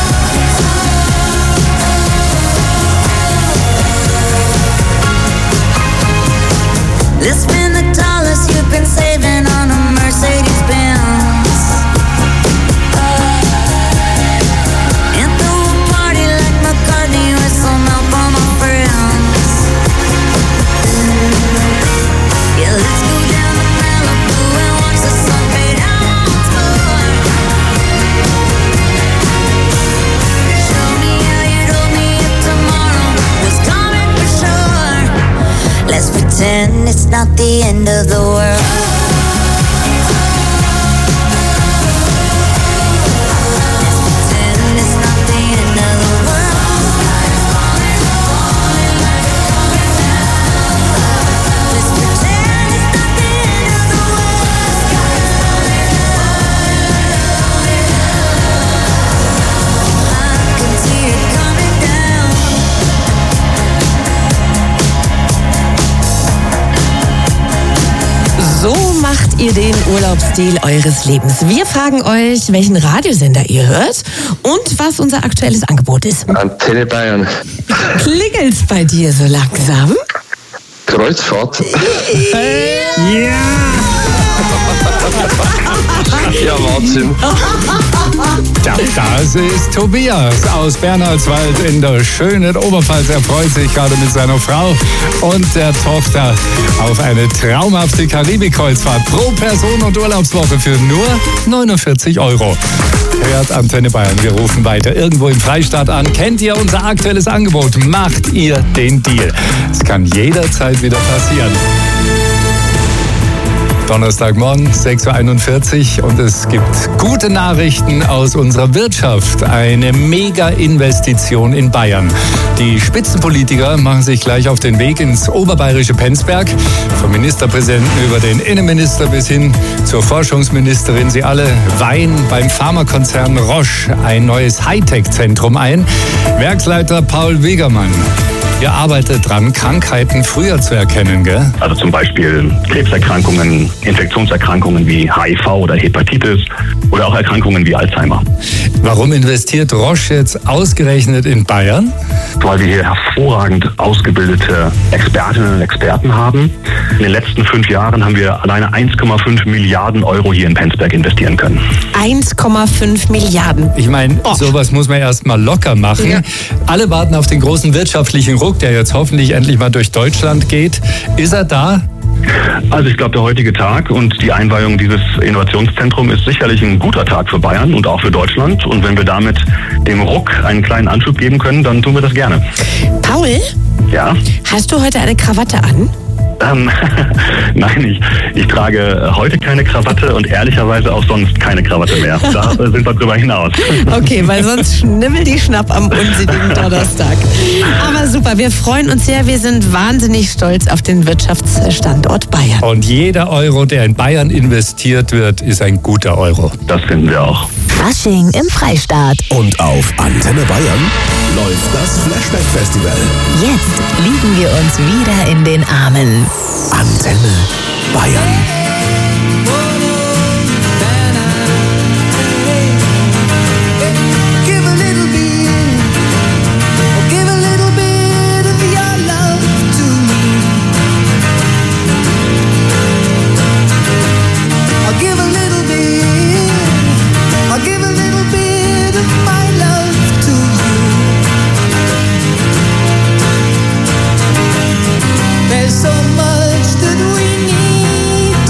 Let's spend the dollars you've been saving on a Mercedes Benz. And throw a party like McCartney with some help from my friends. Yeah, let's go down to Malibu and watch the sun fade out once more. Show me how you'd hold me if tomorrow was coming for sure. Let's pretend it's not the end of the world. Let's pretend it's not the end of the world. Let's pretend it's not the end of the world. I can see it coming down. So macht ihr den Urlaubsstil eures Lebens. Wir fragen euch, welchen Radiosender ihr hört und was unser aktuelles Angebot ist. Antenne Bayern. Klingelt's bei dir so langsam? Kreuzfahrt. Ja! Jawohl. Wahnsinn. Ja, das ist Tobias aus Bernhardswald in der schönen Oberpfalz. Er freut sich gerade mit seiner Frau und der Tochter auf eine traumhafte Karibik-Kreuzfahrt pro Person und Urlaubswoche für nur neunundvierzig Euro. Hört Antenne Bayern, wir rufen weiter irgendwo im Freistaat an. Kennt ihr unser aktuelles Angebot? Macht ihr den Deal? Es kann jederzeit wieder passieren. Donnerstagmorgen, sechs Uhr einundvierzig und es gibt gute Nachrichten aus unserer Wirtschaft. Eine Mega-Investition in Bayern. Die Spitzenpolitiker machen sich gleich auf den Weg ins oberbayerische Penzberg. Vom Ministerpräsidenten über den Innenminister bis hin zur Forschungsministerin. Sie alle weihen beim Pharmakonzern Roche ein neues Hightech-Zentrum ein. Werksleiter Paul Wegermann. Ihr arbeitet dran, Krankheiten früher zu erkennen, gell? Also zum Beispiel Krebserkrankungen, Infektionserkrankungen wie H I V oder Hepatitis oder auch Erkrankungen wie Alzheimer. Warum investiert Roche jetzt ausgerechnet in Bayern? Weil wir hier hervorragend ausgebildete Expertinnen und Experten haben. In den letzten fünf Jahren haben wir alleine eins Komma fünf Milliarden Euro hier in Penzberg investieren können. eins Komma fünf Milliarden. Ich meine, oh. sowas muss man erst mal locker machen. Ja. Alle warten auf den großen wirtschaftlichen Ruck, der jetzt hoffentlich endlich mal durch Deutschland geht. Ist er da? Also ich glaube, der heutige Tag und die Einweihung dieses Innovationszentrums ist sicherlich ein guter Tag für Bayern und auch für Deutschland. Und wenn wir damit dem Ruck einen kleinen Anschub geben können, dann tun wir das gerne. Paul? Ja? Hast du heute eine Krawatte an? Ähm, nein, ich, ich trage heute keine Krawatte und ehrlicherweise auch sonst keine Krawatte mehr. Da sind wir drüber hinaus. Okay, weil sonst schnibbel die Schnapp am unsinnigen Donnerstag. Aber super, wir freuen uns sehr. Wir sind wahnsinnig stolz auf den Wirtschaftsstandort Bayern. Und jeder Euro, der in Bayern investiert wird, ist ein guter Euro. Das finden wir auch. Fasching im Freistaat. Und auf Antenne Bayern läuft das Flashback-Festival. Jetzt liegen wir uns wieder in den Armen. Antenne Bayern. So much that we need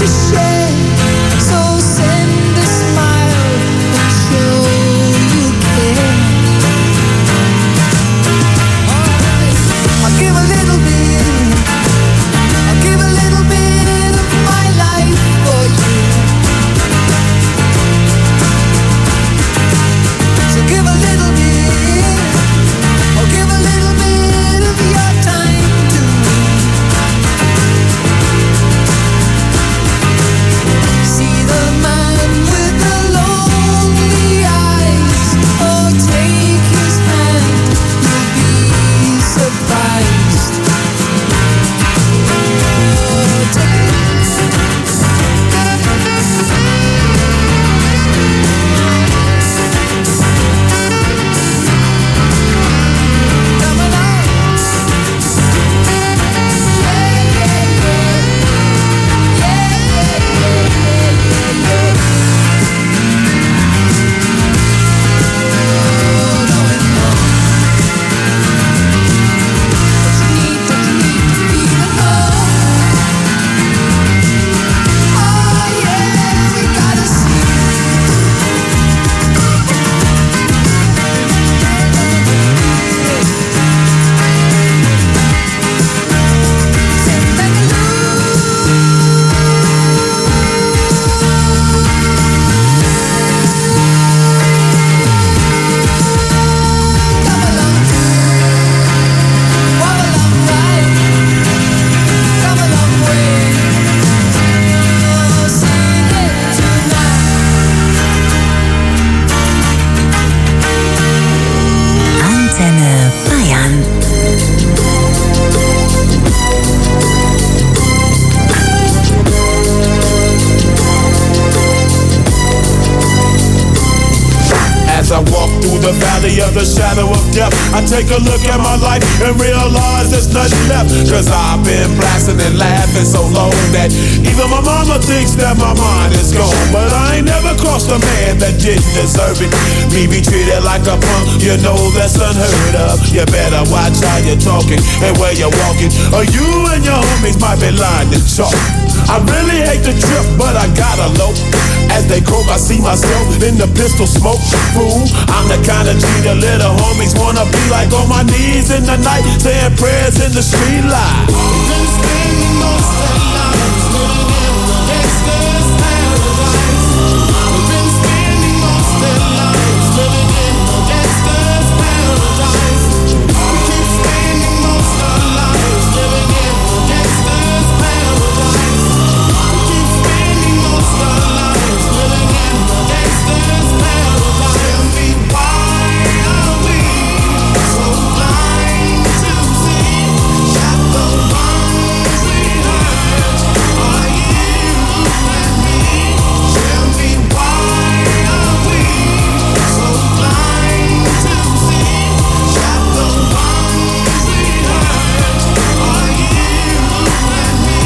the valley of the shadow of death, I take a look at my life and realize there's nothing left. Cause I've been blasting and laughing so long that even my mama thinks that my mind is gone. But I ain't never crossed a man that didn't deserve it. Me be treated like a punk, you know that's unheard of. You better watch how you're talking and where you're walking, or you and your homies might be lying to chalk. I really hate the trip, but I gotta low. As they croak, I see myself in the pistol smoke. Fool, I'm the kind of G the little homies wanna be like, on my knees in the night, saying prayers in the street light. We've been spending most of our lives living in the gangster's paradise. We've been spending most of our lives living in the gangster's paradise. We keep spending most of our lives living in the gangster's paradise. We keep spending most of our lives living in the gangster's paradise. Tell me why are we so blind to see that the ones we hurt are you and me? Tell me why are we so blind to see that the ones we hurt are you and me?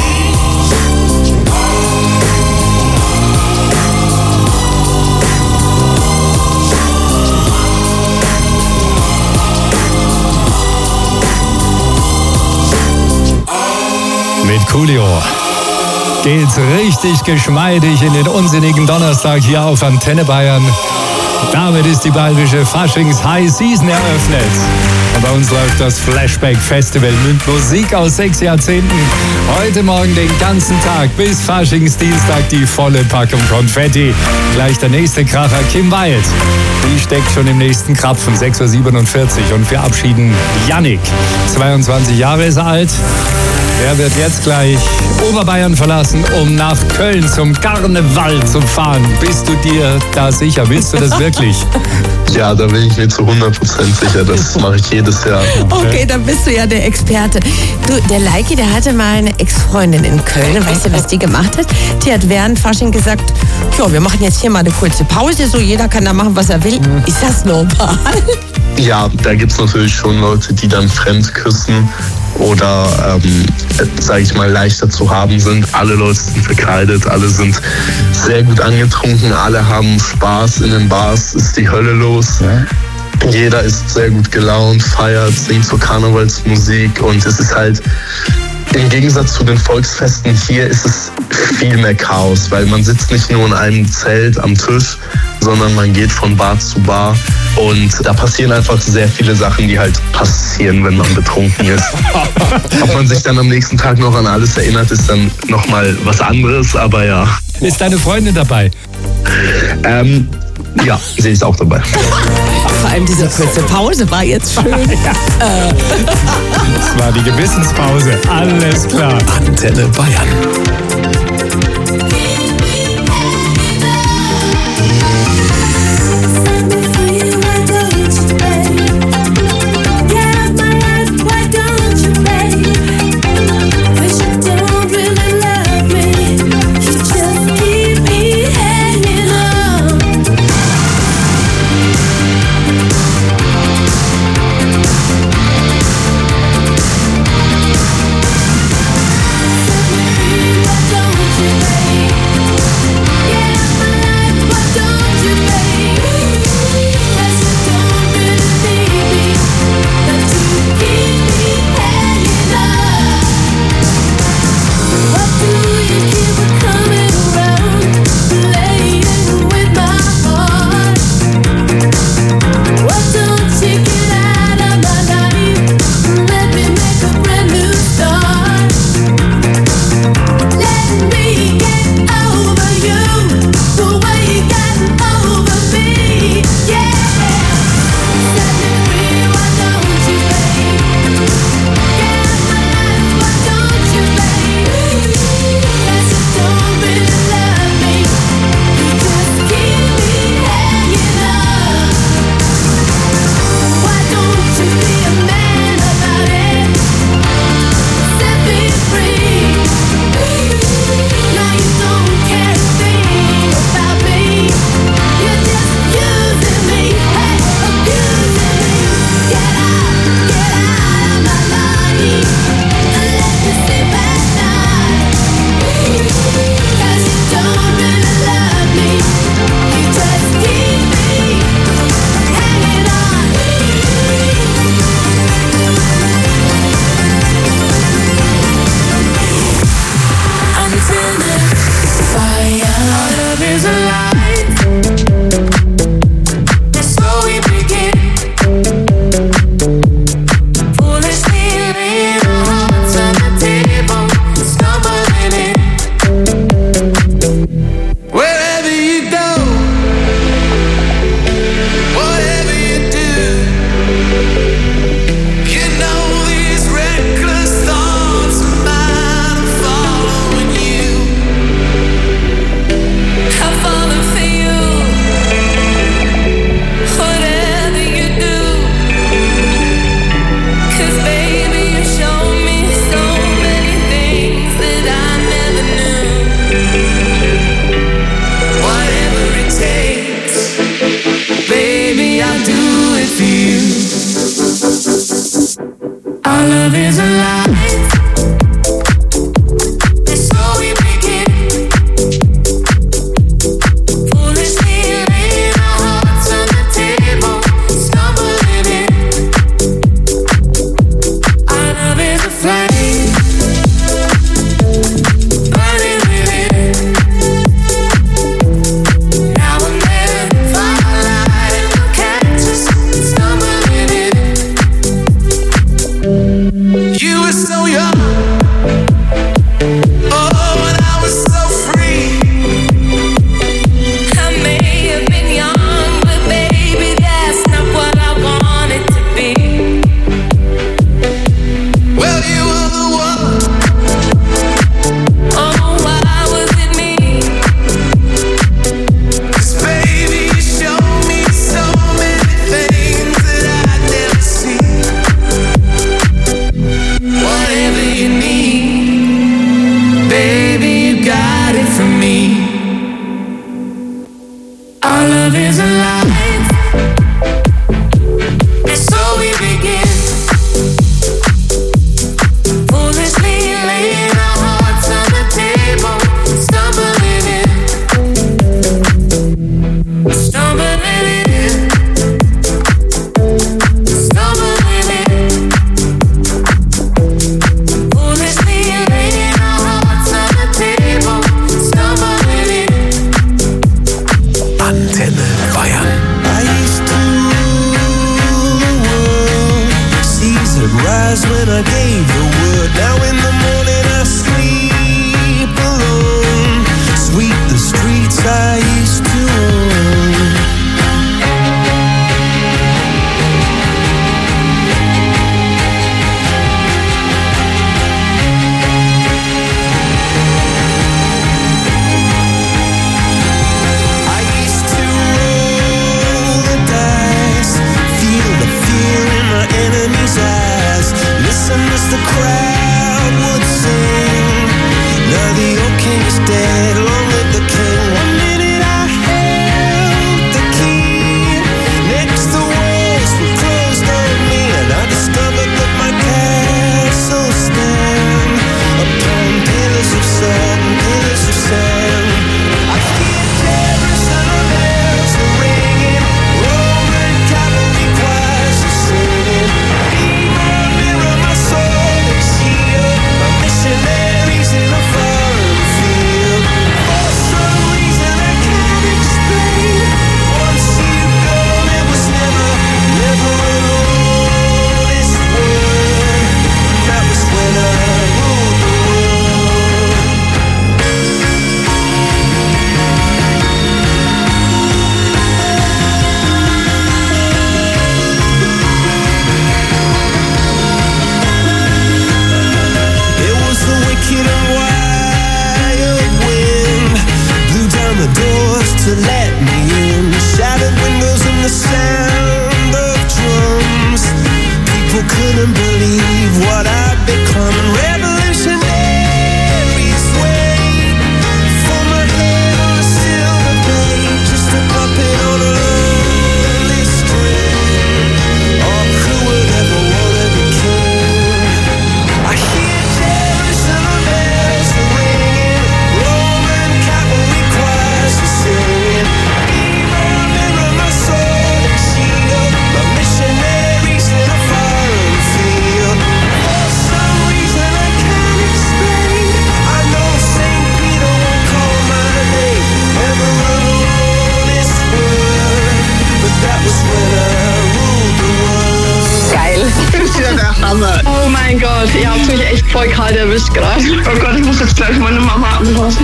Mit Coolio geht's richtig geschmeidig in den unsinnigen Donnerstag hier auf Antenne Bayern. Damit ist die bayerische Faschings-High Season eröffnet. Und bei uns läuft das Flashback Festival mit Musik aus sechs Jahrzehnten. Heute Morgen den ganzen Tag bis Faschingsdienstag die volle Packung Konfetti. Gleich der nächste Kracher, Kim Wilde. Die steckt schon im nächsten Krapfen, sechs Uhr siebenundvierzig. Und wir verabschieden Yannick. zweiundzwanzig Jahre ist er alt. Er wird jetzt gleich Oberbayern verlassen, um nach Köln zum Karneval zu fahren. Bist du dir da sicher? Willst du das wirklich? Ja, da bin ich mir zu hundert Prozent sicher. Das mache ich jedes Jahr. Okay, dann bist du ja der Experte. Du, der Leiki, der hatte mal eine Ex-Freundin in Köln. Weißt du, was die gemacht hat? Die hat während Fasching gesagt, ja, wir machen jetzt hier mal eine kurze Pause. So, jeder kann da machen, was er will. Mhm. Ist das normal? Ja, da gibt es natürlich schon Leute, die dann fremd küssen oder, ähm, sage ich mal, leichter zu haben sind. Alle Leute sind verkleidet, alle sind sehr gut angetrunken, alle haben Spaß in den Bars, ist die Hölle los. Ja. Jeder ist sehr gut gelaunt, feiert, singt zur Karnevalsmusik und es ist halt, im Gegensatz zu den Volksfesten hier ist es viel mehr Chaos, weil man sitzt nicht nur in einem Zelt am Tisch, sondern man geht von Bar zu Bar und da passieren einfach sehr viele Sachen, die halt passieren, wenn man betrunken ist. Ob man sich dann am nächsten Tag noch an alles erinnert, ist dann nochmal was anderes, aber ja. Ist deine Freundin dabei? Ähm, ja, sie ist auch dabei. Vor allem diese kurze Pause war jetzt schön. Ja. Äh. Das war die Gewissenspause, alles klar. Antenne Bayern. Set me free, when I gave the word. Now in the morning I sleep alone. Sweep the streets I used to own. Enemies' eyes. Listen as the crowd would sing. Now the old king is dead, long live the king. One minute I held the key. Next the walls were closed on me, and I discovered that my castle stand upon pillars of salt and pillars of sand. I hear Jerusalem bells are ringing, Roman cavalry choirs are singing. Missionaries in a foreign field. For some reason I can't explain. Once you go, there was never, never an honest word. That was when I ruled the wicked and wild wind blew down the doors to let me in. Shattered windows and the sound of drums. People couldn't believe what I'd become. And revolutionaries wait for my head on a silver plate, just a puppet on a lonely string. Oh, who would ever wanna be king? I hear Oh mein Gott, ihr habt mich echt voll kalt erwischt gerade. Oh Gott, ich muss jetzt gleich meine Mama anfassen.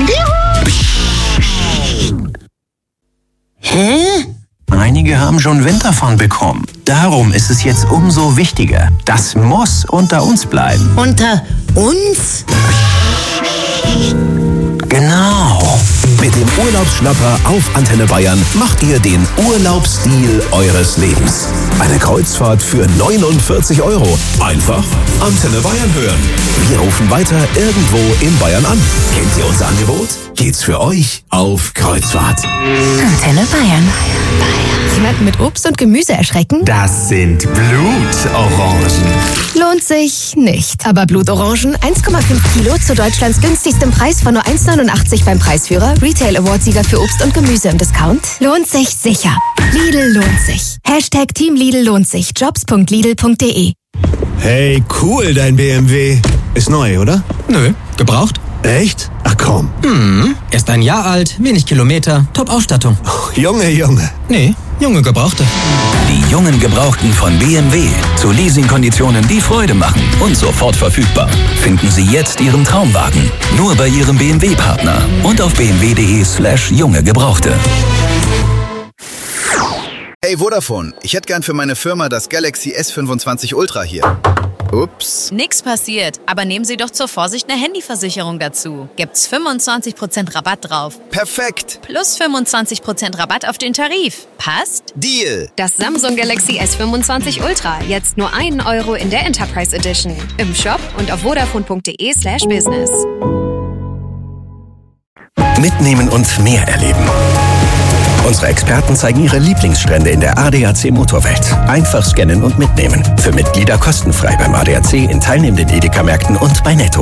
Hä? Einige haben schon Winterfahnen bekommen. Darum ist es jetzt umso wichtiger. Das muss unter uns bleiben. Unter uns? Genau. Mit dem Urlaubsschnapper auf Antenne Bayern macht ihr den Urlaubsstil eures Lebens. Eine Kreuzfahrt für neunundvierzig Euro. Einfach Antenne Bayern hören. Wir rufen weiter irgendwo in Bayern an. Kennt ihr unser Angebot? Geht's für euch auf Kreuzfahrt. Antenne Bayern. Jemanden mit Obst und Gemüse erschrecken? Das sind Blutorangen. Lohnt sich nicht. Aber Blutorangen, eins Komma fünf Kilo zu Deutschlands günstigstem Preis von nur eins Komma neunundachtzig beim Preisführer, Retail Award-Sieger für Obst und Gemüse im Discount. Lohnt sich sicher. Lidl lohnt sich. Hashtag Team Lidl lohnt sich. jobs punkt lidl punkt de. Hey, cool, dein B M W. Ist neu, oder? Nö, gebraucht. Echt? Ach komm. Hm, erst ein Jahr alt, wenig Kilometer, Top-Ausstattung. Oh, Junge, Junge. Nee, junge Gebrauchte. Die jungen Gebrauchten von B M W. Zu Leasingkonditionen, die Freude machen und sofort verfügbar. Finden Sie jetzt Ihren Traumwagen. Nur bei Ihrem B M W-Partner und auf b m w punkt de slash junge Gebrauchte. Hey Vodafone, ich hätte gern für meine Firma das Galaxy S fünfundzwanzig Ultra hier. Ups. Nix passiert, aber nehmen Sie doch zur Vorsicht eine Handyversicherung dazu. Gibt's fünfundzwanzig Prozent Rabatt drauf. Perfekt. Plus fünfundzwanzig Prozent Rabatt auf den Tarif. Passt? Deal. Das Samsung Galaxy S fünfundzwanzig Ultra. Jetzt nur einen Euro in der Enterprise Edition. Im Shop und auf vodafone punkt de slash business. Mitnehmen und mehr erleben. Unsere Experten zeigen ihre Lieblingsstrände in der A D A C Motorwelt. Einfach scannen und mitnehmen. Für Mitglieder kostenfrei beim A D A C in teilnehmenden Edeka-Märkten und bei Netto.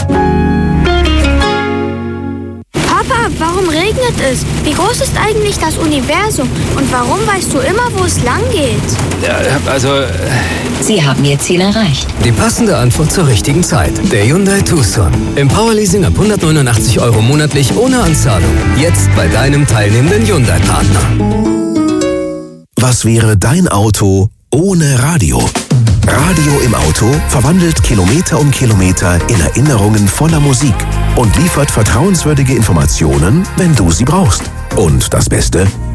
Papa, warum regnet es? Wie groß ist eigentlich das Universum? Und warum weißt du immer, wo es lang geht? Ja, also... Sie haben Ihr Ziel erreicht. Die passende Antwort zur richtigen Zeit. Der Hyundai Tucson. Im Powerleasing ab hundertneunundachtzig Euro monatlich ohne Anzahlung. Jetzt bei deinem teilnehmenden Hyundai-Partner. Was wäre dein Auto ohne Radio? Radio im Auto verwandelt Kilometer um Kilometer in Erinnerungen voller Musik und liefert vertrauenswürdige Informationen, wenn du sie brauchst. Und das Beste?